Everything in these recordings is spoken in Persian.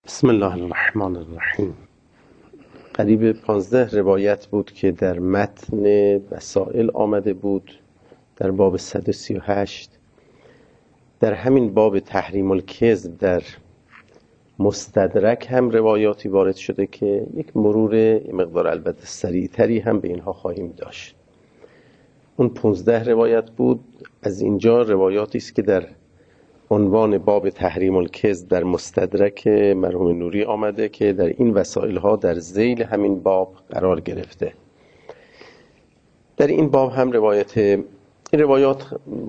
بسم الله الرحمن الرحیم. قریب 15 روایت بود که در متن وسائل آمده بود در باب 138. در همین باب تحریم الکذب در مستدرک هم روایاتی وارد شده که یک مرور مقدار البته سریعتری هم به اینها خواهیم داشت. اون 15 روایت بود. از اینجا روایاتی است که در عنوان باب تحریم الکذب در مستدرک مرحوم نوری آمده که در این وسائل ها در ذیل همین باب قرار گرفته. در این باب هم روایات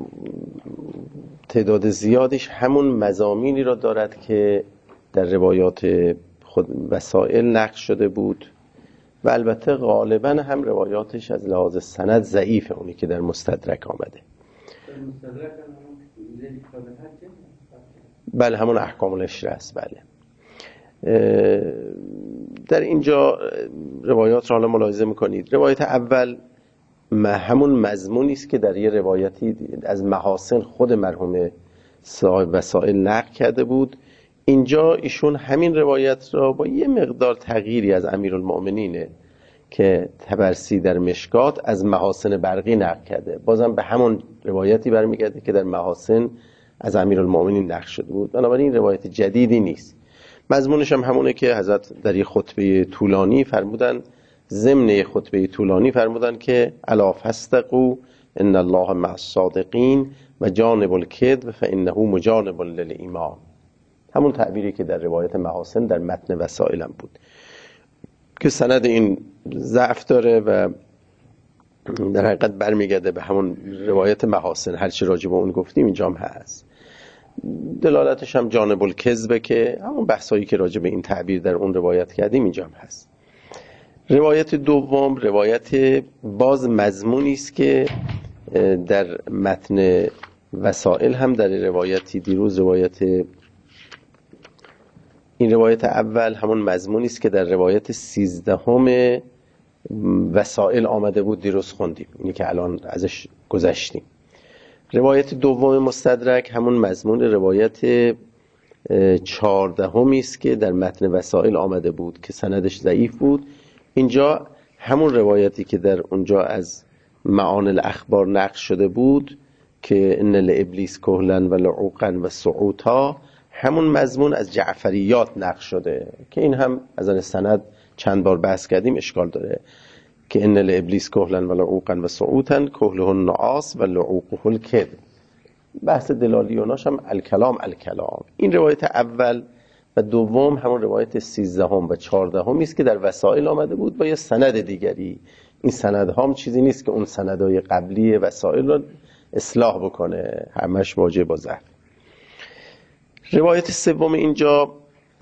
تعداد زیادش همون مضامینی را دارد که در روایات خود وسائل نقل شده بود و البته غالبا هم روایاتش از لحاظ سند ضعیفه، اونی که در مستدرک آمده. بله، همون احکام العشره است. بله، در اینجا روایات را حالا ملاحظه میکنید. روایت اول همون مضمونی است که در یه روایتی از محاسن خود مرحوم صاحب وسائل نقل کرده بود. اینجا ایشون همین روایت را با یه مقدار تغییری از امیرالمؤمنین که طبرسی در مشکات از محاسن برقی نقل کرده، بازم به همون روایتی برمیگرده که در محاسن از امیرالمؤمنین نقل شده بود. بنابراین این روایت جدیدی نیست. مضمونش هم همونه که حضرت در یک خطبه طولانی فرمودن، ضمن خطبه طولانی فرمودن که الا فاستقوا ان الله مع الصادقین و جانب الکذب فانه مجانب للایمان. همون تعبیری که در روایت محاسن در متن وسائل هم بود که سند این ضعف داره و در حقیقت برمیگرده به همون روایت محاسن. هرچی راجع به اون گفتیم اینجا هم هست. دلالتش هم جانب الکذبه که همون بحثایی که راجع به این تعبیر در اون روایت کردیم اینجا هم هست. روایت دوم روایت باز مضمونی است که در متن وسائل هم در روایتی دیروز این روایت اول همون مضمونی است که در روایت 13 وسائل آمده بود، دیروز خوندیم، اینی که الان ازش گذشتیم. روایت دوم مستدرک همون مضمون روایت 14 است که در متن وسائل آمده بود که سندش ضعیف بود. اینجا همون روایتی که در اونجا از معان الاخبار نقل شده بود که ان لابلیس کهلا و لعوقا و سعوتا، همون مضمون از جعفریات نقل شده که این هم از آن سند چند بار بحث کردیم، اشکال داره که ان لابلیس کهلا و لعوقا و سعوتا کهله النعاس و لعوقه الکذب. بحث دلالیوناش هم الکلام. این روایت اول و دوم همون روایت 13 و 14 است که در وسائل آمده بود با یه سند دیگری. این سندها هم چیزی نیست که اون سندهای قبلی وسائل رو اصلاح بکنه، همش واجب با ضعف. روایت سوم اینجا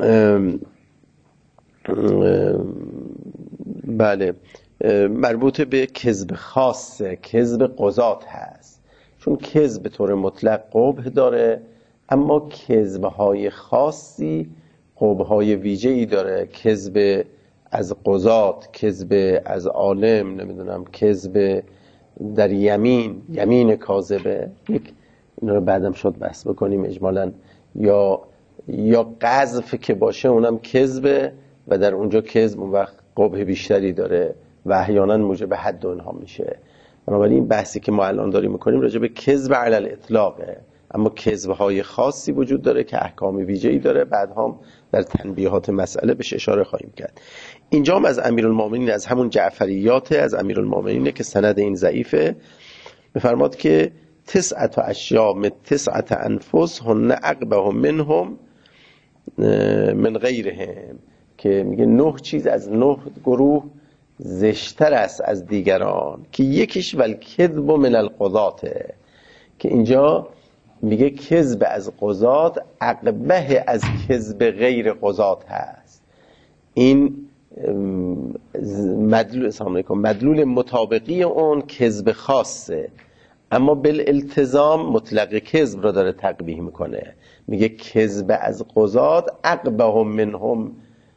بله مربوط به کذب خاصه، کذب قضات هست، چون کذب به طور مطلق قبح داره، اما کذبهای خاصی قبحهای ویژه‌ای داره. کذب از قضات، کذب از عالم، نمیدونم کذب در یمین کاذبه، این رو بعدم شد بحث بکنیم اجمالاً. یا قذف که باشه اونم کذبه و در اونجا کذب اون وقت قبح بیشتری داره و احیانا موجب حد اونها میشه. بنابراین این بحثی که ما الان داریم میکنیم راجع به کذب علی الاطلاقه، اما کذب‌های خاصی وجود داره که احکام ویژه‌ای داره، بعدها هم در تنبیهات مسئله بهش اشاره خواهیم کرد. اینجا هم از امیرالمؤمنین، از همون جعفریات از امیرالمؤمنین که سند این ضعیفه، می‌فرماد که 9 اشیاء من 9 انفس هن اقبح منهم من غیرهم، که میگه 9 چیز از 9 گروه زشتر است از دیگران که یکیش والکذب من القضاته، که اینجا میگه کذب از قضات اقبح از کذب غیر قضات هست. این مدلول مطابقی اون کذب خاصه، اما بالالتزام مطلق کذب رو داره تقبیح میکنه، میگه کذب از قضات اقبح منهم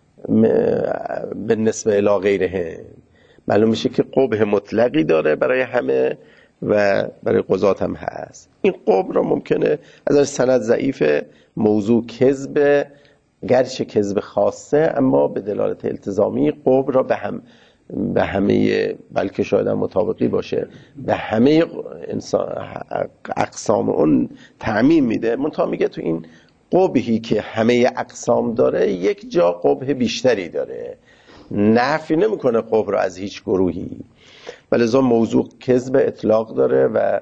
بالنسبه الی غیرهم. معلوم میشه که قبح مطلقی داره برای همه و برای قضات هم هست. این قبح رو ممکنه از سند ضعیف موضوع کذب گرچه کذب خاصه اما به دلالت التزامی قبح را به همه، بلکه شاید هم مطابقی باشه، به همه اقسام اون تعمیم میده. منتها میگه تو این قبحی که همه اقسام داره یک جا قبح بیشتری داره، نفی نمیکنه قبح را از هیچ گروهی. ولذا موضوع کذب اطلاق داره و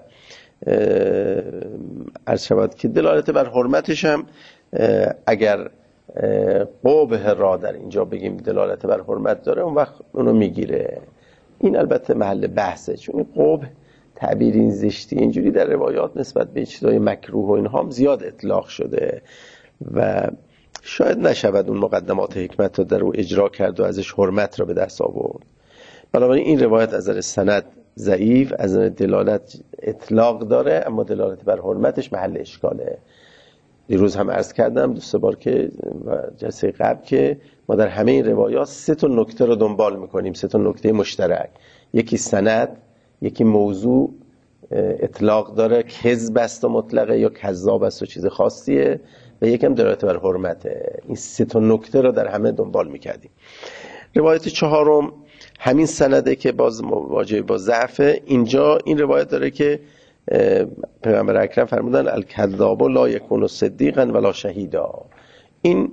عرض شود که دلالت بر حرمتش هم اگر قبح را در اینجا بگیم دلالت بر حرمت داره اون وقت اونو میگیره. این البته محل بحثه، چون این قبح تعبیر این زشتی اینجوری در روایات نسبت به چیزای مکروه و اینها هم زیاد اطلاق شده و شاید نشود اون مقدمات حکمت رو در او اجرا کرد و ازش حرمت را به دست آورد. بنابراین این روایت از نظر سند ضعیف، از نظر دلالت اطلاق داره اما دلالت بر حرمتش محل اشکاله. دیروز هم عرض کردم 2-3 بار که و جلسه قبل که ما در همه این روایات 3 نکته رو دنبال میکنیم، 3 نکته مشترک. یکی سند، یکی موضوع اطلاق داره، کذب است و مطلقه یا کذاب است و چیز خاصیه، و یکم دلالت بر حرمته. این 3 نکته رو در همه دنبال میکردیم. روایت 4 همین سنده که باز مواجه با ضعف. اینجا این روایت داره که پیغمبر اکرم فرمودن الکذاب لا یکون صدیقا ولا شهیدا. این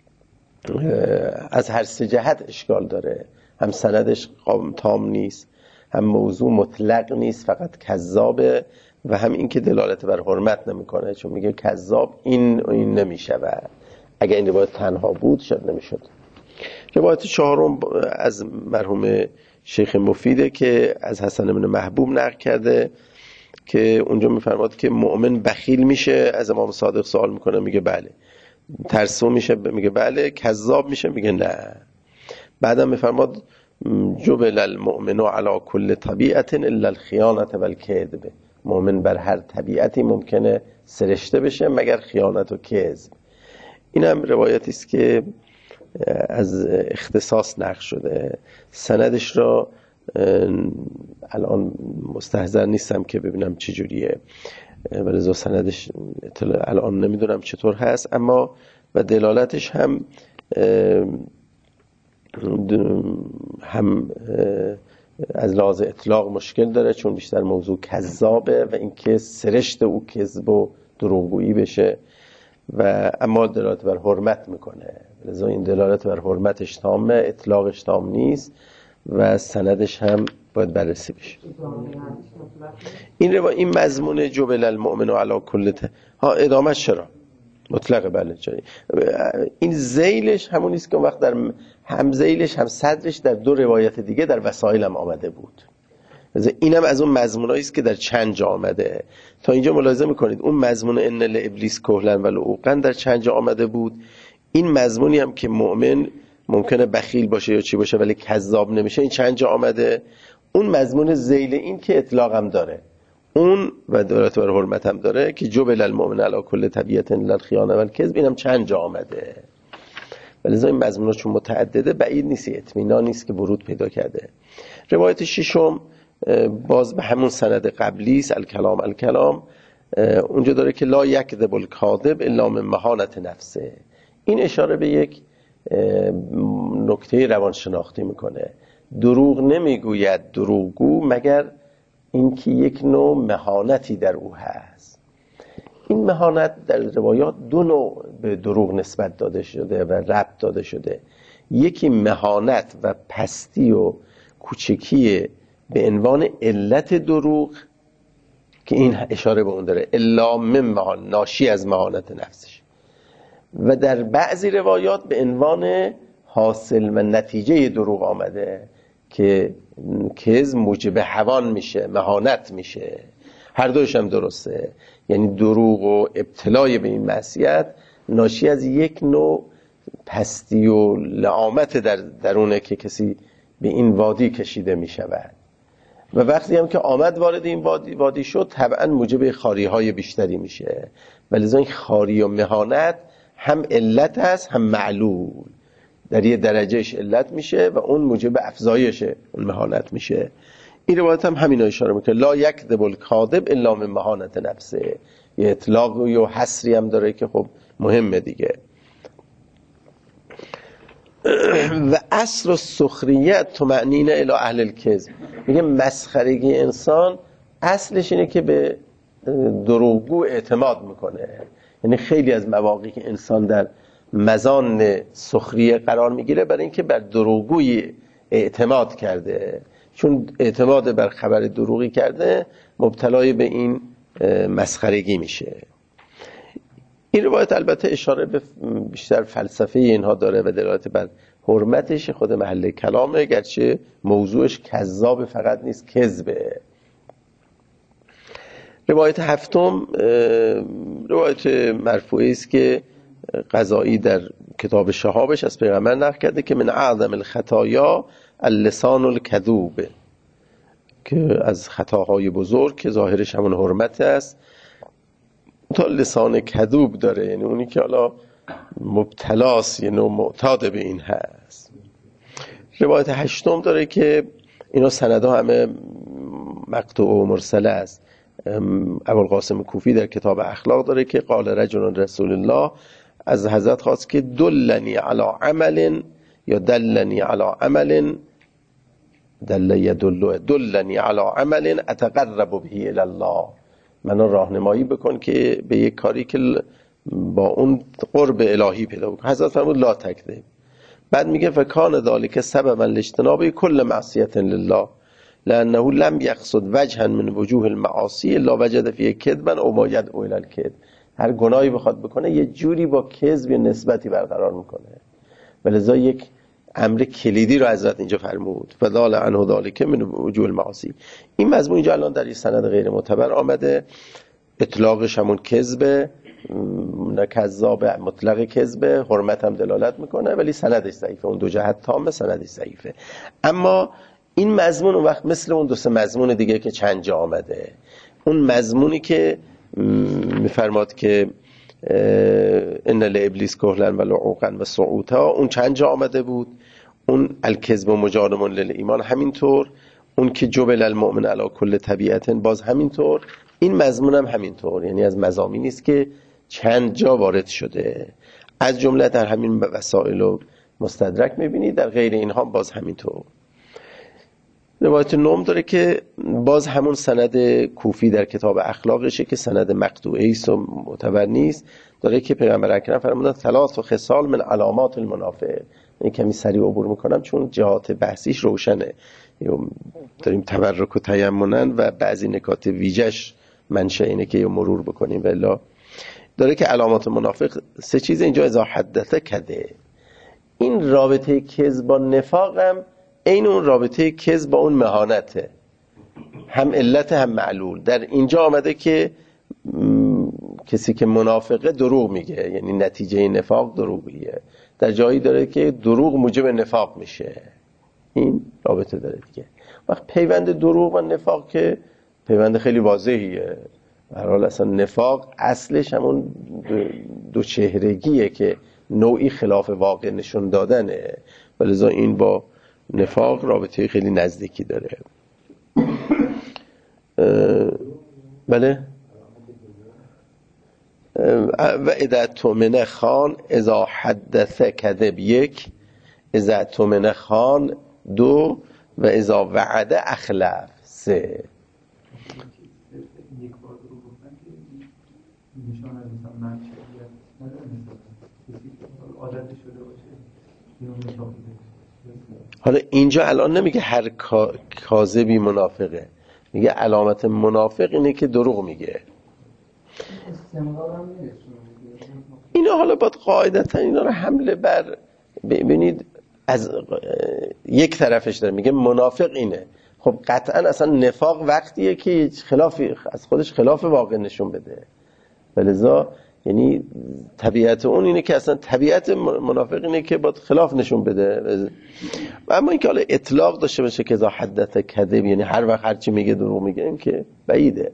از هر 3 جهت اشکال داره، هم سندش تام نیست، هم موضوع مطلق نیست فقط کذابه، و هم این که دلالت بر حرمت نمیکنه، چون میگه کذاب این نمیشود. اگه این روایت تنها بود شاید نمیشد. روایت 4 از مرحوم شیخ مفیده که از حسن بن محبوب نقل کرده که اونجا میفرماد که مؤمن بخیل میشه، از امام صادق سوال میکنه میگه بله، ترسو میشه میگه بله، کذاب میشه میگه نه. بعدم میفرماد جبل المؤمن علی کل طبیعت الا الخیانة والکذب. مؤمن بر هر طبیعتی ممکنه سرشته بشه مگر خیانت و کذب. این هم روایتی است که از اختصاص نقل شده. سندش را الان مستحضر نیستم که ببینم چه جوریه، ولی سندش الان نمیدونم چطور هست، اما و دلالتش هم از لحاظ اطلاق مشکل داره، چون بیشتر موضوع کذابه و اینکه سرشت او کذب و دروغگویی بشه، و اما دلالت بر حرمت میکنه. لذا این دلالت بر حرمتش تامه، اطلاقش تام نیست و سندش هم باید بررسی بشه. این مضمون جبل المؤمن علی کل ادامه چرا مطلقه؟ بله جایی. این ذیلش همون نیست که اون وقت در هم ذیلش هم صدرش در 2 روایت دیگه در وسائل هم آمده بود. اینم از اون مضمونایی است که در چند جا آمده. تا اینجا ملاحظه میکنید اون مضمون ان لابلیس کهلا و لعوقا در چند جا آمده بود. این مضمونی هم که مؤمن ممکنه بخیل باشه یا چی باشه ولی کذاب نمیشه، این چند جا آمده. اون مضمون ذیل این که اطلاق هم داره، اون و دلالت بر حرمت هم داره که جبل المؤمن علی کل طبیعت الا الخیانة والکذب، اینم چند جا آمده. ولی این مضمون‌ها چون متعدده بعید نیست، اطمینان نیست که ورود پیدا کرده. روایت 6 باز به همون سند قبلی است، الکلام اونجا داره که لا یکذب الکاذب الا من مهانة نفسه. این اشاره به یک نکته روانشناختی میکنه. دروغ نمیگوید دروغگو مگر اینکه یک نوع مهانتی در او هست. این مهانت در روایات 2 نوع به دروغ نسبت داده شده و ربط داده شده. یکی مهانت و پستی و کوچکی به عنوان علت دروغ که این اشاره به اون داره، الا من ناشی از مهانت نفسش، و در بعضی روایات به عنوان حاصل و نتیجه دروغ آمده که کذب موجب هوان میشه، مهانت میشه. هر دوش هم درسته، یعنی دروغ و ابتلای به این معصیت ناشی از یک نوع پستی و لعامت در درونه که کسی به این وادی کشیده میشود، و وقتی هم که آمد وارد این وادی شد طبعا موجب خاریهای بیشتری میشه. ولی این خاری و مهانت هم علت هست هم معلول، در یه درجهش علت میشه و اون موجب افزایش اون مهانت میشه. این روایت هم همین اشاره میکنه لا یکذب الکاذب الا من مهانة نفسه. یه اطلاق و یه حصری هم داره که خب مهمه دیگه. و اصل السخریت طمأنینه الی اهل الکذب. میگه مسخرگی انسان اصلش اینه که به دروغگو اعتماد میکنه. یعنی خیلی از مواقعی که انسان در مزان سخریه قرار میگیره برای اینکه بر دروغگویی اعتماد کرده، چون اعتماد بر خبر دروغی کرده مبتلای به این مسخرگی میشه. این روایت البته اشاره به بیشتر فلسفه اینها داره و دلالت بر حرمتش خود محل کلامه، گرچه موضوعش کذاب فقط نیست، کذبه. روایت هفتم روایت مرفوعی است که قضایی در کتاب شهابش از پیغمبر نقل کرده که من اعظم الخطایا اللسان الکذوب، که از خطاهای بزرگ که ظاهرش همون حرمت است تا لسان کذوب داره، یعنی اونی که حالا مبتلاس یه نوع معتاد به این هست. روایت هشتم داره که اینا سندها همه مقطوع و مرسله است. ابوالقاسم کوفی در کتاب اخلاق داره که قال رجل رسول الله، از حضرت خواست که دلنی علی عمل یا دلنی علی عمل دلنی علی عمل اتقرب به الی الله، منو راهنمایی بکن که به یک کاری که با اون قرب الهی پیدا بکن. حضرت فرمود لا تکذب. بعد میگه فکان ذالک سببا لاجتناب کل معصیت لله لانه لم یقصد وجها من وجوه المعاصی الا وجد فیه کذبا او ما یدعو الی الکذب. هر گناهی بخواد بکنه یه جوری با کذب نسبتی برقرار میکنه، ولذا یک امر کلیدی رو حضرت اینجا فرمود فضال عنه ذالک من وجوه المعاصی. این مضمون اینجا الان در این سند غیر معتبر آمده، اطلاقش همون کذبه، نه کذاب مطلق کذبه، حرمت هم دلالت میکنه، ولی سندش ضعیفه، اون دو جهت تامه سندش ضعیفه. اما این مضمون اون وقت مثل اون دو سه مضمون دیگه که چند جا آمده، اون مضمونی که میفرماد که ان لابلیس کهلا و لعوقا و صعوتا، اون چند جا آمده بود. اون الکذب مجانب للایمان همینطور، اون که جبل المؤمن علی کل طبیعت باز همینطور، این مضمون هم همینطور، یعنی از مضامینی است که چند جا وارد شده. از جمله در همین وسائل و مستدرک میبینید، در غیر اینها باز همینطور. روایت نوم داره که باز همون سند کوفی در کتاب اخلاقشه که سند مقطوعی است و معتبر نیست، داره که پیغمبر اکرم فرمودن ثلاث و خصال من علامات المنافق. این کمی سریع عبور میکنم چون جهات بحثیش روشنه، داریم تبرک و تیمنن و بعضی نکات ویژش منشأ اینه که مرور بکنیم. والا داره که علامات منافق سه چیز اینجا اذا حدث کده. این رابطه کذب با نفاق هم این اون رابطه کذب با اون مهانته، هم علت هم معلول. در اینجا آمده که کسی که منافقه دروغ میگه، یعنی نتیجه نفاق دروغیه. در جایی داره که دروغ موجب نفاق میشه، این رابطه داره دیگه. وقت پیوند دروغ و نفاق که پیوند خیلی واضحیه. به هر حال اصلا نفاق اصلش همون دو چهرگیه که نوعی خلاف واقع نشون دادنه، ولذا این با نفاق رابطه خیلی نزدیکی داره. بله. و اذا تؤمن خان اذا حدث کذب، یک. اذا تؤمن خان، دو. و اذا وعد اخلف، سه. یک بار رو گفتن که نشان از مثلا منشأیت نداره، کسی عادت شده باشه. حالا اینجا الان نمیگه هر کاذبی منافقه، میگه علامت منافق اینه که دروغ میگه. اینا حالا باید قاعدتا اینا رو حمله بر ببینید از یک طرفش داره، میگه منافق اینه. خب قطعا اصلا نفاق وقتیه که خلافی از خودش خلاف واقع نشون بده، ولذا یعنی طبیعت اون اینه که اصلا طبیعت منافق اینه که باید خلاف نشون بده. و اما اینکه حالا اطلاق داشته باشه که اذا حدث کذب، یعنی هر وقت هر چی میگه دروغ میگه، این که بعیده.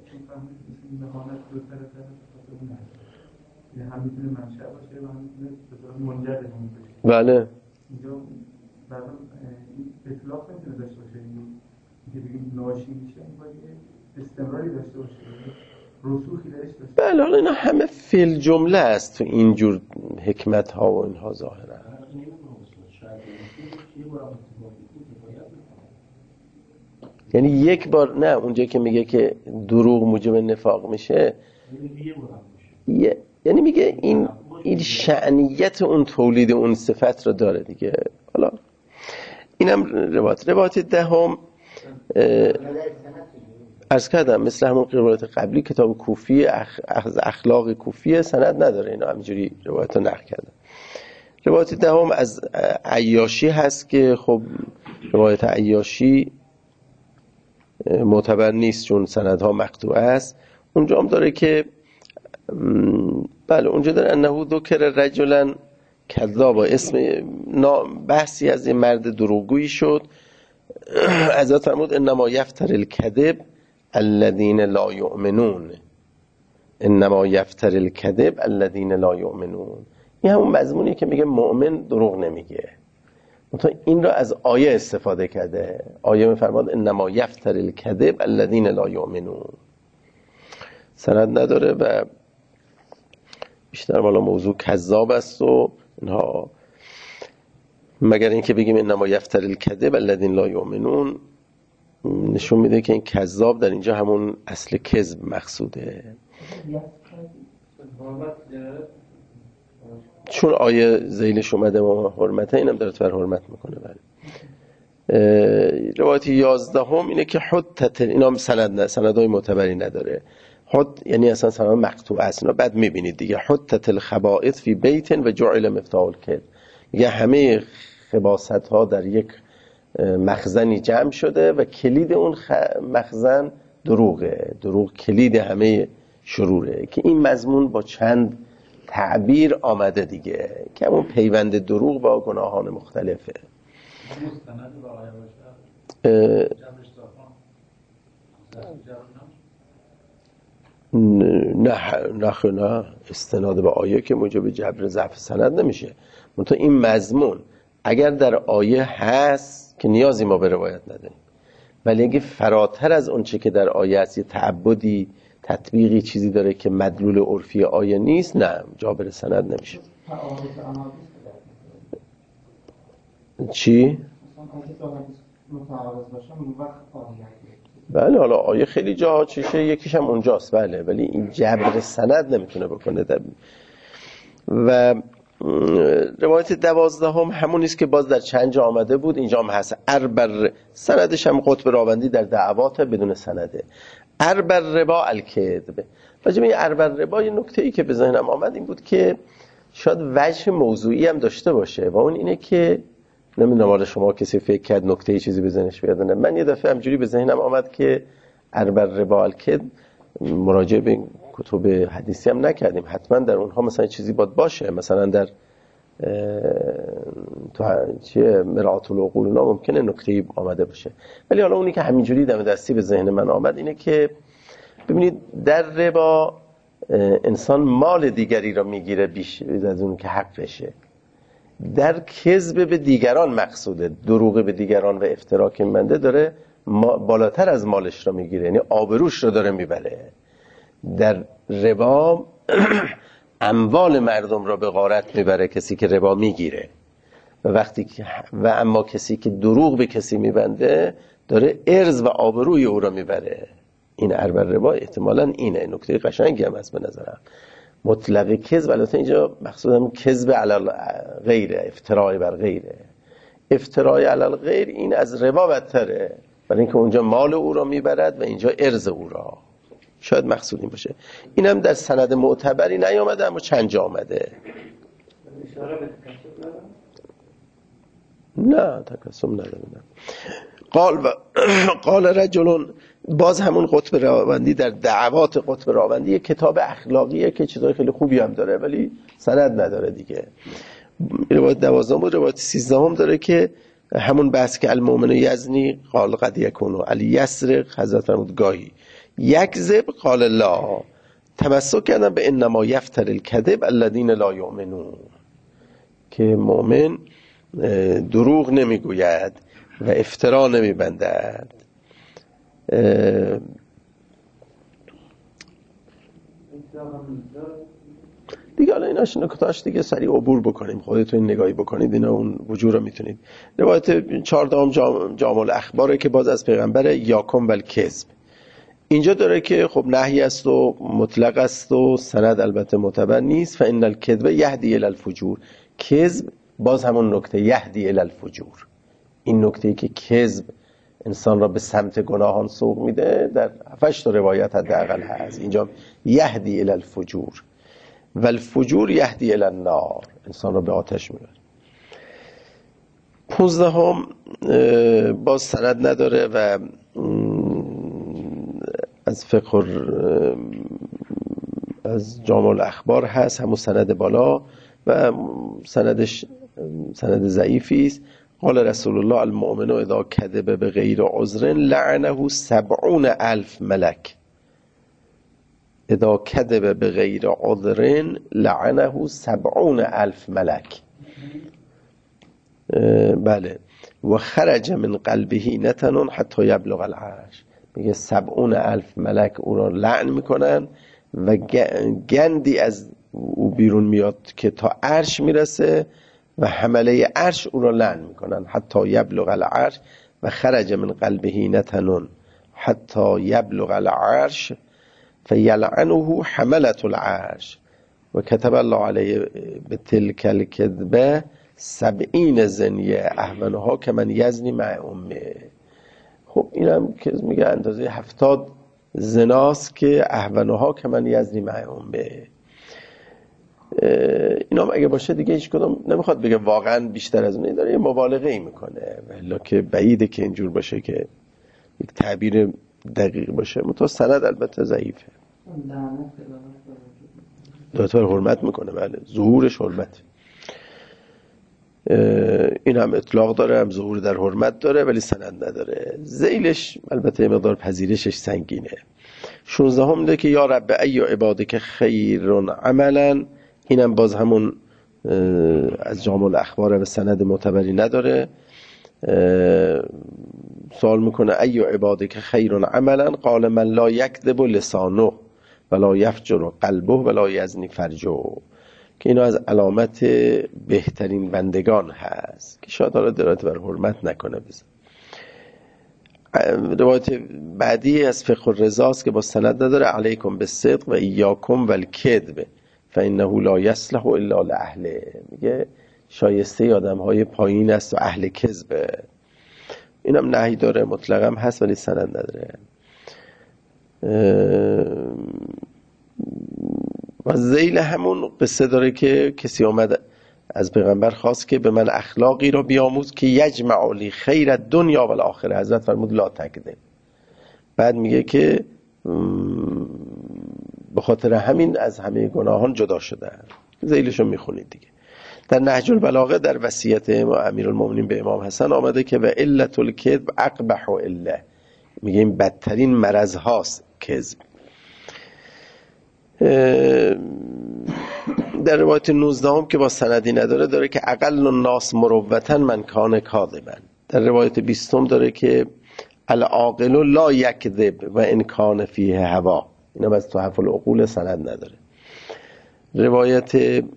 بله. اینجا بعدا اطلاق نمیتونه داشته باشه، که بگیم ناشی میشه، این باید استمراری داشته باشه، رسوخی درش داشته. بله، حالا اینا همه فی الجمله است تو اینجور حکمت ها و اینها ظاهرا. یعنی یک بار نه، اونجا که میگه که دروغ موجب نفاق میشه یعنی میگه این شأنیت اون تولید اون صفت رو داره دیگه. حالا اینم روایت دهم عرض کردم مثل همون روایت قبلی کتاب کوفی اخلاق کوفی سند نداره، اینا همینجوری روایت رو نقل کردن. روایت دهم از عیاشی هست که خب روایت عیاشی معتبر نیست چون سندها مقطوعه است. اونجا هم داره که بله اونجا داره انه ذکر رجلا کذاب، اسم بحثی از این مرد دروغگویی شد. حضرت فرمود انما یفتر الکذب الذین لا یؤمنون، انما یفتر الکذب الذین لا یؤمنون. این همون مضمونی که میگه مؤمن دروغ نمیگه، مثلا این را از آیه استفاده کرده. آیه میفرماد انما یفتر الکذب الذین لا یؤمنون. سند نداره و بیشتر والا موضوع کذاب است و اینها، مگر اینکه بگیم انما یفتر الکذب الذین لا یؤمنون نشون میده که این کذاب در اینجا همون اصل کذب مقصوده. چون آیه ذیلش اومده و حرمته، اینم داره بر حرمت میکنه. بله. روایت 11 اینه که حدت، اینا سندهای معتبری نداره. حد یعنی اصلا سند مقطوع است. اینا بعد میبینید دیگه حدت الخبائث فی بیت و جعل مفتاح الکذب، میگه همه خباثت ها در یک مخزنی جمع شده و کلید اون مخزن دروغه. دروغ کلید همه شروره، که این مضمون با چند تعبیر آمده دیگه که همون پیوند دروغ با گناهان مختلفه. نه استناد به آیه که موجب جبر ضعف سند نمیشه. منتها این مضمون اگر در آیه هست که نیازی ما به روایت نداریم، ولی اگه فراتر از اون چه که در آیه هست، یه تعبدی تطبیقی چیزی داره که مدلول عرفی آیه نیست، نه جابر سند نمیشه. چی؟ بله حالا آیه خیلی جاها چیشه، یکیش هم اونجاست بله، ولی این جبر سند نمیتونه بکنه. و روایت 12 همون نیست که باز در چند جا آمده بود، اینجا هم هست. اربر سندش هم قطب راوندی در دعوات بدون سنده. اربر ربا الکذب. راجع به اربر ربا یه نکته‌ای که به ذهنم آمد این بود که شاید وجه موضوعی هم داشته باشه و اون اینه که نمیدونم حالا شما کسی فکر کرد نکته‌ای چیزی به ذهنش بیاد نه. من یه دفعه همجوری به ذهنم آمد که اربر ربا الکذب مراجعه به کتب حدیثی هم نکردیم، حتما در اونها مثلا چیزی باشه، مثلا در تو چیه مرآت العقول اونا ممکنه نکته‌ای آمده باشه، ولی حالا اونی که همینجوری دم دستی به ذهن من آمد اینه که ببینید در ربا انسان مال دیگری را میگیره بیش از اون که حقشه. در کذب به دیگران مقصوده، دروغ به دیگران و افترا که منده داره بالاتر از مالش را میگیره، یعنی آبروش رو داره میبره. در ربا اموال مردم را به غارت میبره کسی که ربا میگیره، و اما کسی که دروغ به کسی میبنده داره ارز و آبروی او را میبره. این اربر ربا احتمالاً اینه. نکته قشنگی هم هست به نظرم. مطلق کذب البته اینجا مقصودم کذب علی غیره، افتراء بر غیره. افتراء علی غیر این از ربا بدتره، برای اینکه اونجا مال او را میبرد و اینجا ارز او را. شاید مقصود این باشه. اینم در سند معتبری نیامده اما چند جا آمده. نه تکسم نداره. قال رجلون، باز همون قطب راوندی در دعوات قطب راوندی یک کتاب اخلاقیه که چیزای خیلی خوبی هم داره ولی سند نداره دیگه. روایت 12 بود. روایت 13 هم داره که همون بحث که المؤمن یزنی قال قد یکون علی یسرق، حضرت فرمود گاهی یکذب قال لا، تمسک کردن به انما یفتر الکذب الذین لا یؤمنون، که مؤمن دروغ نمیگوید و افترا نمیبندد. دیگه. حالا ایناش نکتاش دیگه سریع عبور بکنیم، خودتون نگاهی بکنید اینا اون وجود رو میتونید. روایت 14 جامع الاخباره که باز از پیغمبر یاکم والکذب. اینجا داره که خب نهی است و مطلق است و سند البته معتبر نیست. فان الکذب یهدی الی الفجور، کذب باز همون نکته یهدی الی الفجور، این نکته‌ای که کذب انسان را به سمت گناهان سوق میده در 8 تا روایت حداقل هست. اینجا یهدی الی الفجور و الفجور یهدی الی النار، انسان را به آتش میبره. 15 باز سند نداره و از فقه از جامع الاخبار هست، همون سند بالا و سندش سند ضعیفی است. قال رسول الله المؤمن اذا کذب بغیر عذر لعنه 70,000 ملک. اذا کذب بغیر عذر لعنه 70,000 ملک. بله. و خرج من قلبه نتن حتی یبلغ العرش. میگه 70,000 ملک او را لعن میکنن و گندی از او بیرون میاد که تا عرش میرسه و حمله عرش او را لعن میکنن. حتی یبلغ العرش و خرج من قلبه نتن حتی یبلغ العرش فیلعنه حملة العرش و کتب الله علیه به تلک الکذبه 70 زنیه اهونها که من یزنی مع امه. خب اینم که میگه اندازه 70 زناست که اهونها که من یزنی مع امه. اینام اگه باشه دیگه هیچ کدوم نمیخواد بگه واقعا بیشتر از اون، داره یه مبالغه ای میکنه، ولی که بعیده که اینجور باشه که یک تعبیر دقیق باشه. متو سند البته ضعیفه. دکتر حرمت میکنه، بله ظهورش حرمت، این هم اطلاق داره هم ظهور در حرمت داره ولی سند نداره. ذیلش البته مقدار پذیرشش سنگینه. 16 میده که یا رب ای عبادک خیر عملا، اینم باز همون از جامع الاخبار و سند معتبری نداره. سوال میکنه ای عبادک خیر عملا قال من لا یکذب لسانه ولا یفجر قلبه ولا یزنی فرجه، که اینا از علامت بهترین بندگان هست که شاید حالا درایت بر حرمت نکنه. بزن روایت بعدی از فقه الرضاست که با سند نداره. علیکم بالصدق و ایاکم والکذب فانه لا یصلح الا لاهله، میگه شایسته آدم‌های پایین است و اهل کذب. اینم نهی داره، مطلقاً هست ولی سند نداره. و ذیل همون قصه داره که کسی آمد از پیغمبر خواست که به من اخلاقی را بیاموز که یجمع لی خیر الدنیا و الاخره. حضرت فرمود لا تکذب. بعد میگه که به خاطر همین از همه گناهان جدا شدن. ذیلشو میخونید دیگه. در نهج البلاغه در وصیت امیرالمومنین به امام حسن آمده که و علت الکذب اقبح الا، میگه این بدترین مرض هاست کذب. در روایت 19 هم که با سندی نداره داره که اقل الناس مروتا من کان کاذبا. در روایت 20 هم داره که العاقل لا یکذب و ان کان فیه هوا. اینا از تحف العقول سند نداره. روایت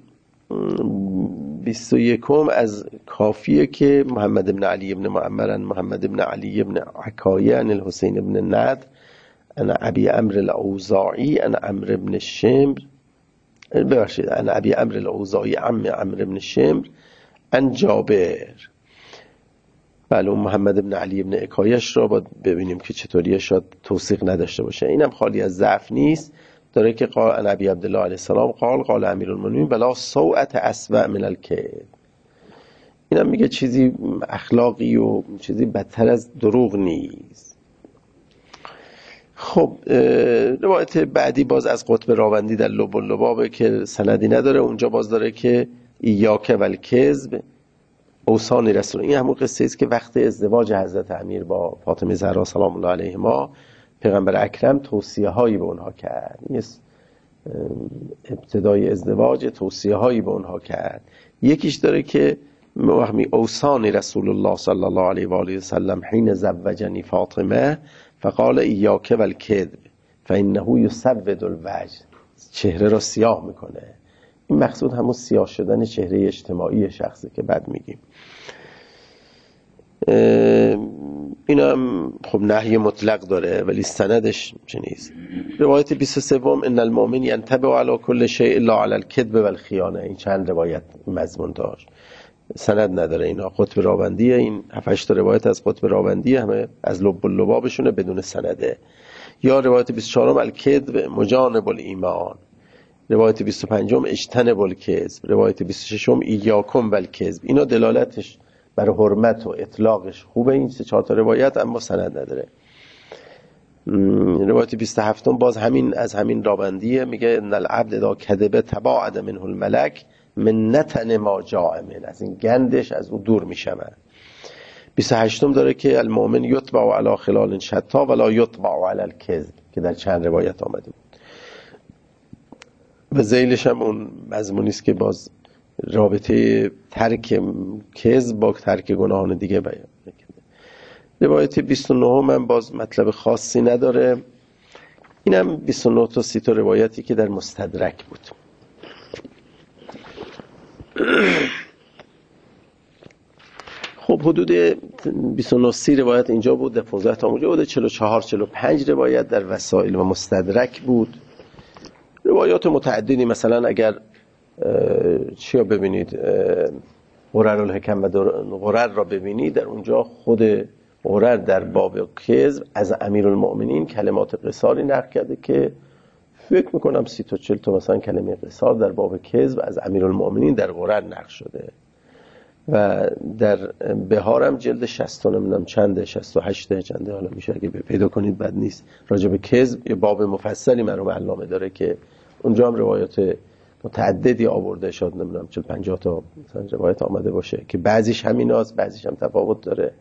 21 از کافیه که محمد بن علی بن معمر محمد بن علی بن عکایه عن الحسین بن ند عن ابی عمرو الاوزاعی عن عمرو بن شمر، ببخشید عن ابی عمرو الاوزاعی عم عمرو بن شمر عن جابر. بله محمد بن علی بن عکایش را باید ببینیم که چطوریه، شاید توثیق نداشته باشه. اینم خالی از ضعف نیست. داره که قال عن ابی عبدالله علیه السلام قال امیرالمومنین بلا سوءة اسوأ من الکذب. اینم میگه چیزی اخلاقی و چیزی بدتر از دروغ نیست. خب روایت بعدی باز از قطب راوندی در لب اللبابه که سندی نداره. اونجا باز داره که ایاک والکذب اوصان رسول. این همون قصه است که وقت ازدواج حضرت امیر با فاطمه زهرا سلام الله علیهما پیغمبر اکرم توصیه هایی به اونها کرد. این ابتدای ازدواج توصیه هایی به اونها کرد. یکیش داره که وهمی اوصان رسول الله صلی الله علیه و آله و سلم حین زوجنی فاطمه فقال ایاک والکذب فانه یسود الوجه، چهره را سیاه میکنه. این مقصود همون سیاه شدن چهره اجتماعی شخصی که بعد میگیم. این هم خب نهی مطلق داره ولی سندش چه نیست. روایت 23 ان المؤمن ينتبه على كل شيء الا على الكذب والخیانه، این چند روایت مضمون داشت، سند نداره. اینا قطب راوندیه، این 7-8 تا روایت از قطب راوندیه، همه از لب اللبابشونه بدون سنده. یا روایت 24 الکذب مجانب الایمان، روایت 25 اجتنب الکذب، روایت 26 ایاکم والکذب. اینا دلالتش برای حرمت و اطلاقش خوبه این 3-4 تا روایت، اما سند نداره. روایت 27 باز همین از همین راوندیه، میگه ان العبد اذا کذب تباعد منه الملک من نتن ما جاء من، از این گندش از او دور میشم. 28 داره که المؤمن یتبع علی خلال شتا ولا یتبع علی الکذب، که در چند روایت آمده بود. و ذیلش هم اون مضمونی است که باز رابطه ترک کذب با ترک گناهان دیگه بیان کرده. روایت 29 من باز مطلب خاصی نداره، اینم 29 تا 30 تا روایتی که در مستدرک بود. خب حدود 29-30 روایت اینجا بود، در 15 تا اونجا بود، 44-45 روایت در وسائل و مستدرک بود. روایات متعددی، مثلا اگر چیا ببینید، غرر الحکم و غرر را ببینید، در اونجا خود غرر در باب کذب از امیرالمؤمنین کلمات قصاری نقل کرده که فکر میکنم 30 تا 40 تا مثلا کلمه قصار در باب کذب از امیرالمؤمنین در غرر نقل شده. و در بهارم جلد 60 نمیدونم چنده، 68 چنده، حالا میشه اگه پیدا کنید بد نیست، راجع به کذب یه باب مفصلی مرحوم علامه داره که اونجا هم روایات متعددی آورده، شاید نمیدونم 40-50 تا مثلا روایت آمده باشه که بعضیش همیناست، بعضیش هم تفاوت داره.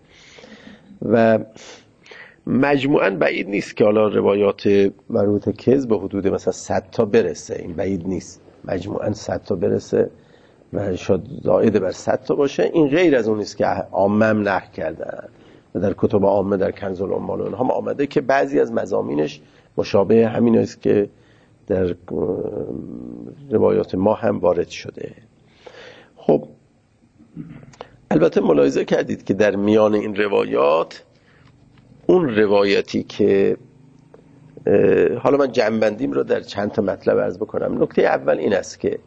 و مجموعاً بعید نیست که حالا روایات مربوط به کذب به حدود مثلا 100 تا برسه، این بعید نیست، مجموعاً 100 تا برسه و شاید زائد بر 100 تا باشه. این غیر از اون نیست که عامه هم نقل کردن و در کتب عامه در کنز العمال اونها هم آمده که بعضی از مضامینش مشابه همین است که در روایات ما هم وارد شده. خب البته ملاحظه کردید که در میان این روایات اون روایتی که حالا من جمع‌بندیم رو در چند تا مطلب عرض بکنم. نکته اول این است که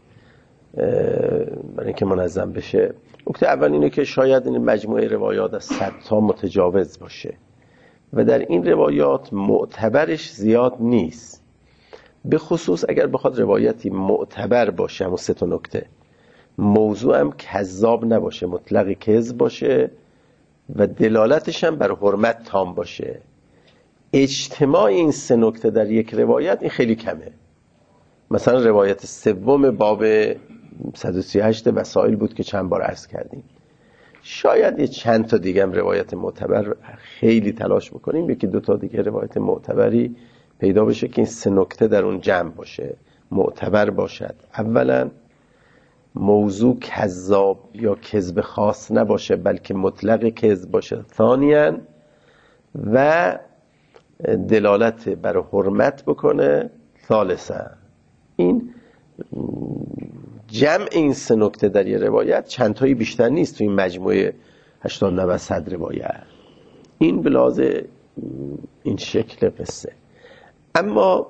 برای اینکه منظم بشه، نکته اول اینه که شاید این مجموعه روایات از 100 تا متجاوز باشه و در این روایات معتبرش زیاد نیست، به خصوص اگر بخواد روایتی معتبر باشه، همون 3 تا نکته، موضوع هم کذاب نباشه، مطلق کذب باشه و دلالتش هم بر حرمت تام باشه. اجتماع این 3 نکته در یک روایت این خیلی کمه. مثلا روایت 3 باب 138 وسائل بود که چند بار عرض کردیم. شاید یه چند تا دیگه هم روایت معتبر خیلی تلاش بکنیم، 1-2 تا دیگه روایت معتبری پیدا بشه که این 3 نکته در اون جمع باشه، معتبر باشد. اولا موضوع کذاب یا کذب خاص نباشه بلکه مطلق کذب باشه. ثانیاً و دلالت بر حرمت بکنه. ثالثاً این جمع این 3 نکته در یه روایت چند تایی بیشتر نیست تو این مجموعه 80-90-100 روایت. این بلازه این شکل قصه. اما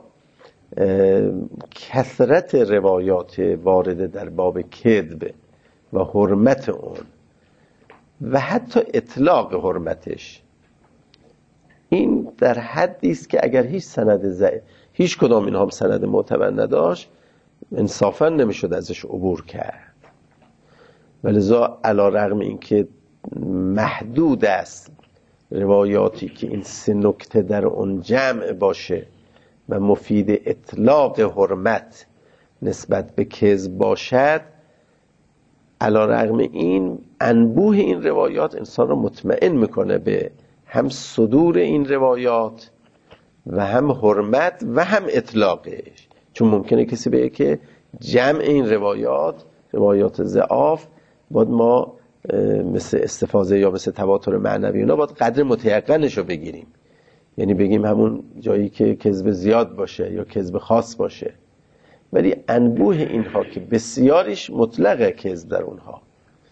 کثرت روایات وارده در باب کذب و حرمت اون و حتی اطلاق حرمتش، این در حدی است که اگر هیچ سند ضعیف، هیچ کدام اینها هم سند معتبر نداشت، انصافا نمیشد ازش عبور کرد. ولذا علی رغم اینکه محدود است روایاتی که این 3 نکته در اون جمع باشه و مفید اطلاق حرمت نسبت به کذب باشد، علی رغم این انبوه این روایات انسان رو مطمئن میکنه به هم صدور این روایات و هم حرمت و هم اطلاقش. چون ممکنه کسی بگه که جمع این روایات ضعاف باید ما مثل استفاضه یا مثل تواتر معنوی اونا باید قدر متیقنش رو بگیریم، یعنی بگیم همون جایی که کذب زیاد باشه یا کذب خاص باشه. ولی انبوه اینها که بسیاریش مطلق کذب در اونها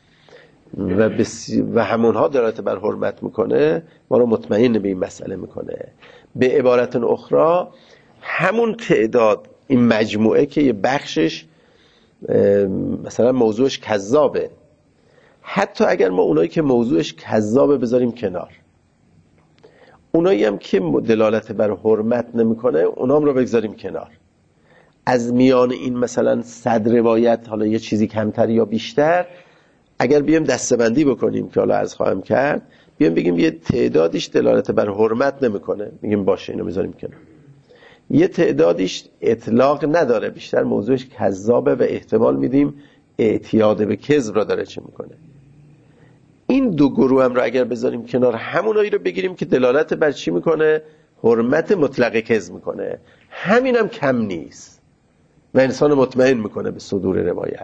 و همونها دلالت بر حرمت میکنه، ما رو مطمئن به این مسئله میکنه. به عبارت اخرى همون تعداد این مجموعه که یه بخشش مثلا موضوعش کذابه، حتی اگر ما اونایی که موضوعش کذابه بذاریم کنار، اونایی هم که دلالت بر حرمت نمیکنه اونام رو بگذاریم کنار، از میان این مثلا 100 روایت، حالا یه چیزی کمتر یا بیشتر، اگر بیام دسته‌بندی بکنیم که حالا عرض خواهم کرد، بیام بگیم یه تعدادیش دلالت بر حرمت نمیکنه، میگیم باشه اینو بذاریم کنار. یه تعدادیش اطلاق نداره، بیشتر موضوعش کذابه و احتمال میدیم اعتیاد به کذب را داره چه میکنه. این دو گروه هم را اگر بذاریم کنار، همونایی رو بگیریم که دلالت بر چی میکنه؟ حرمت مطلق کذب میکنه، همین هم کم نیست و انسان مطمئن میکنه به صدور روایت.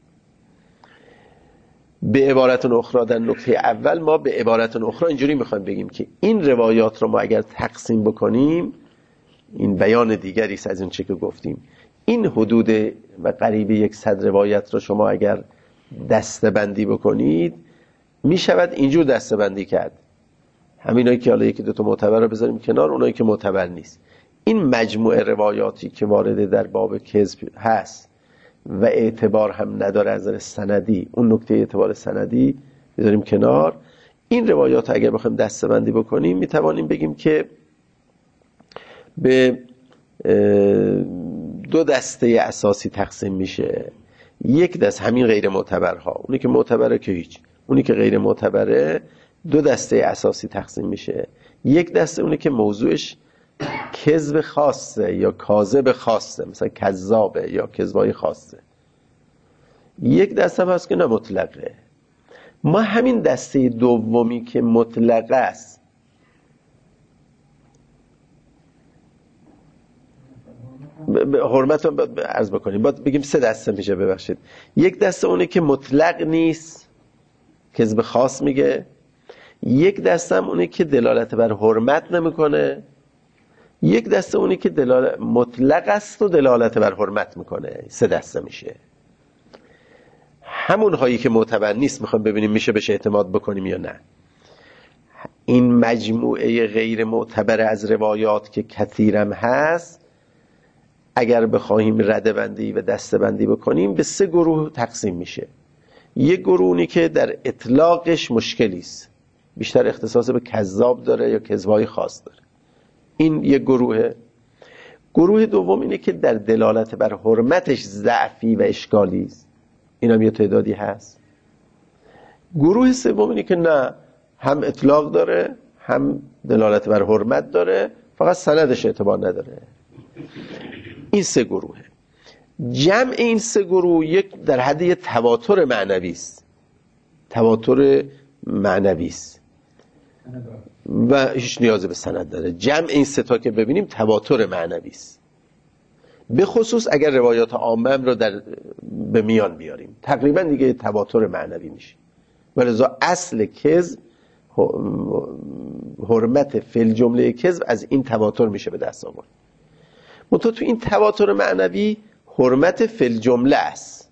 به عبارت اخرى در نکته اول ما به عبارت اخرى اینجوری میخوایم بگیم که این روایات رو ما اگر تقسیم بکنیم، این بیان دیگری است از این چه که گفتیم، این حدود و قریب 100 روایت رو شما اگر دسته‌بندی بکنید، میشود اینجور دسته‌بندی کرد. همینایی که حالا یکی دو تا معتبر رو بذاریم کنار، اونایی که معتبر نیست، این مجموعه روایاتی که وارد در باب کذب هست و اعتبار هم نداره از نظر سندی، اون نکته اعتبار سندی بذاریم کنار، این روایات اگر بخوایم دسته‌بندی بکنیم میتوانیم بگیم که به 2 دسته اساسی تقسیم میشه. یک دسته همین غیر معتبرها، اونی که معتبره که هیچ، اونی که غیر معتبره 2 دسته اساسی تقسیم میشه. یک دسته اونی که موضوعش کذب خاصه یا کاذب خاصه، مثلا کذابه یا کذبای خاصه. یک دسته هم هست که نه مطلقه. ما همین دسته دومی که مطلقه است، حرمت رو عرض بکنیم، باید بگیم 3 دسته میشه. ببخشید، یک دسته اونه که مطلق نیست، کذب خاص میگه. یک دسته هم اونه که دلالت بر حرمت نمیکنه. یک دسته اونه که مطلق است و دلالت بر حرمت میکنه. 3 دسته میشه. همون هایی که معتبر نیست میخوام ببینیم میشه بهش اعتماد بکنیم یا نه. این مجموعه غیر معتبر از روایات که کثیرم هست، اگر بخواهیم ردبندی و دسته‌بندی بکنیم به 3 گروه تقسیم میشه. یک گروهی که در اطلاقش مشکلی است، بیشتر اختصاص به کذاب داره یا کذبای خاص داره، این یک گروهه. گروه دوم اینه که در دلالت بر حرمتش ضعفی و اشکالی است، این هم یه تعدادی هست. گروه سوم اینه که نه، هم اطلاق داره هم دلالت بر حرمت داره، فقط سندش اعتبار نداره. این 3 گروهه. جمع این 3 گروه یک در حد یه تواتر معنوی است، تواتر معنوی است و هیچ نیازی به سند داره. جمع این 3 تا که ببینیم تواتر معنوی است، به خصوص اگر روایات عامه رو به میان بیاریم تقریبا دیگه تواتر معنوی میشه. ولذا اصل کذب، حرمت فی الجمله کذب، از این تواتر میشه به دست آورد. منتها تو این تواتر معنوی حرمت فی الجمله است.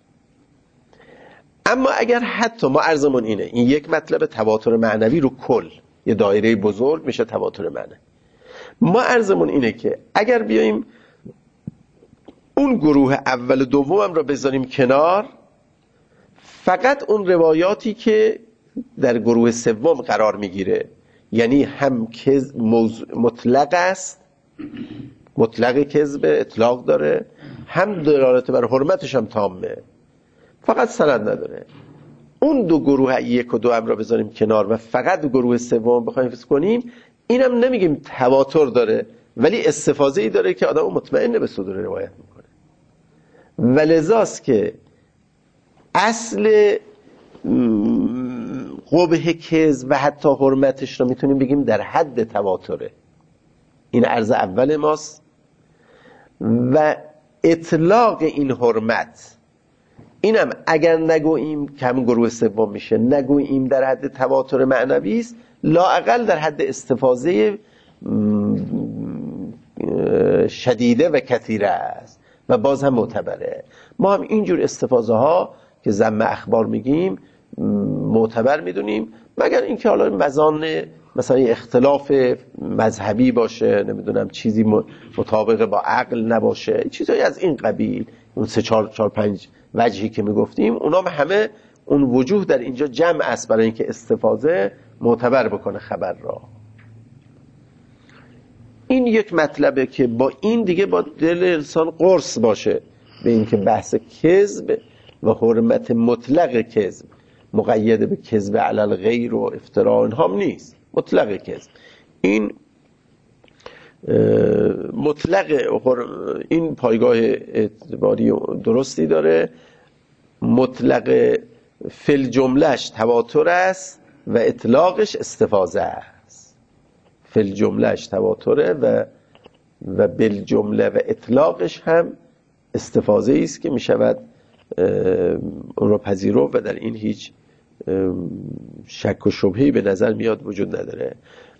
اما اگر حتی ما عرضمون اینه، این یک مطلب تواتر معنوی رو کل یه دایره بزرگ میشه تواتر معنوی. ما عرضمون اینه که اگر بیاییم اون گروه اول و دوم را بذاریم کنار، فقط اون روایاتی که در گروه سوم قرار میگیره، یعنی هم کذب مطلق است، مطلق کذب اطلاق داره، هم دلالت بر حرمتش هم تامه، فقط سند نداره، اون 2 گروه 1 و 2 هم را بذاریم کنار و فقط گروه سوم بخوایم حفظ کنیم، اینم نمیگیم تواتر داره، ولی استفاضه ای داره که آدم مطمئن به صدور روایت میکنه. ولذاست که اصل قبح کذب و حتی حرمتش رو میتونیم بگیم در حد تواتره. این عرض اول ماست. و اطلاق این حرمت، اینم اگر نگوییم که همین گروه سوم میشه، نگوییم در حد تواتر معنوی است، لااقل در حد استفاضه شدیده و کثیره است. و باز هم معتبره. ما هم اینجور استفاضه ها که ذم اخبار میگیم معتبر میدونیم، مگر اینکه حالا مزان مثلا اختلاف مذهبی باشه، نمیدونم چیزی مطابق با عقل نباشه، چیزایی از این قبیل، اون 3-4-5 وجهی که میگفتیم، اونا همه اون وجوه در اینجا جمع است برای اینکه استفاضه معتبر بکنه خبر را. این یک مطلبه که با این دیگه با دل انسان قرص باشه به اینکه بحث کذب و حرمت مطلق کذب مقید به کذب علی الغیر و افتراء اینها هم نیست. مطلق کذب این مطلق این پایگاه اعتباری درستی داره. مطلق فل جملهش تواتر است و اطلاقش استفاضه است. فل جملهش تواتره و بل جمله و اطلاقش هم استفاضه است که می شود اون رو پذیرو و در این هیچ شک و شبهی به نظر میاد وجود نداره.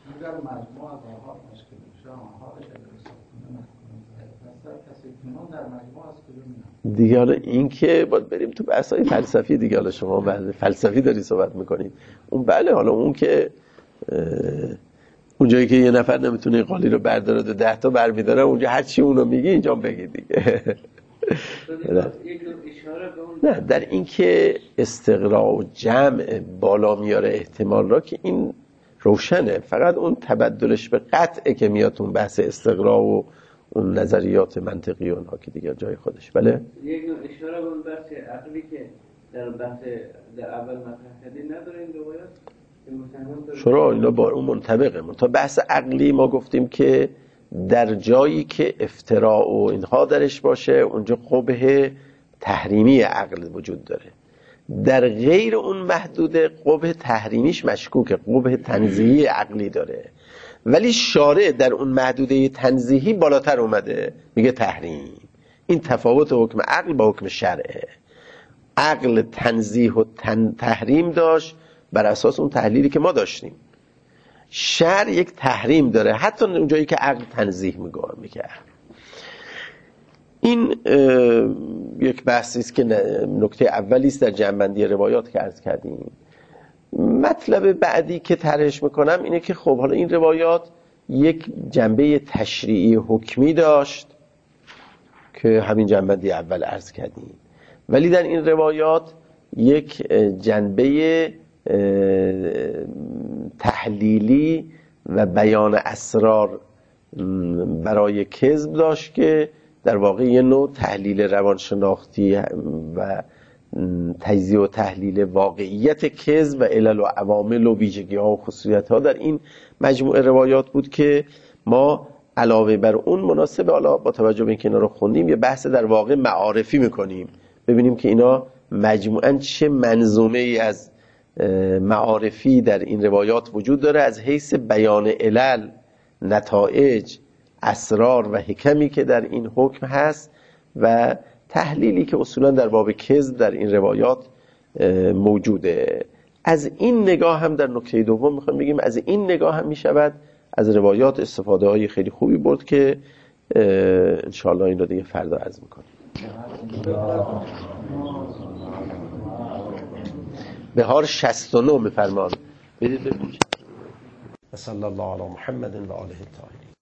دیگه حالا این که باید بریم تو بحث‌های فلسفی دیگه، حالا شما فلسفی داری صحبت میکنید اون بله، حالا اون که اونجایی که یه نفر نمیتونه قالی رو برداره 10 تا برمیداره، اونجا هر چی اونو میگی اینجا بگید دیگه. نه در این که استقراء و جمع بالا میاره احتمال را که این روشنه، فقط اون تبدلش به قطعه که میاد اون بحث استقراء و اون نظریات منطقی اونها که دیگه جای خودش. بله یک نوع اشاره به اون بحث عقلی که در اول مطرح کردی نداره این روایت؟ چرا اینا با اون منطبقه. تا بحث عقلی ما گفتیم که در جایی که افتراء و اینها درش باشه اونجا قبح تحریمی عقل وجود داره. در غیر اون محدوده قبح تحریمیش مشکوکه، قبح تنزیهی عقلی داره، ولی شارع در اون محدوده تنزیهی بالاتر اومده میگه تحریم. این تفاوت حکم عقل با حکم شرعه. عقل تنزیه و تحریم داشت بر اساس اون تحلیلی که ما داشتیم. شرع یک تحریم داره حتی اونجایی که عقل تنزیه میگه. این یک بحثی است که نکته اولی است در جمع‌بندی روایات که عرض کردیم. مطلب بعدی که طرحش میکنم اینه که خب حالا این روایات یک جنبه تشریعی حکمی داشت که همین جنبندی اول عرض کردیم، ولی در این روایات یک جنبه تحلیلی و بیان اسرار برای کذب داشت که در واقع یه نوع تحلیل روانشناختی و تجزیه و تحلیل واقعیت کذب و علل و عوامل و ویژگی‌ها و خصوصیت‌ها در این مجموعه روایات بود که ما علاوه بر اون مناسب حالا با توجه به اینکه اینا رو خوندیم یه بحث در واقع معارفی میکنیم، ببینیم که اینا مجموعاً چه منظومه ای از معارفی در این روایات وجود داره از حیث بیان علل، نتایج، اسرار و حکمی که در این حکم هست و تحلیلی که اصولا در باب کذب در این روایات موجوده. از این نگاه هم در نکته دوم میخوایم بگیم از این نگاه هم میشود از روایات استفاده های خیلی خوبی برد که انشاءالله این رو دیگه فردا عرض میکنیم. بهار 69 میفرمان. بدید ببینید. صلی الله علی محمد و آله الطاهرین.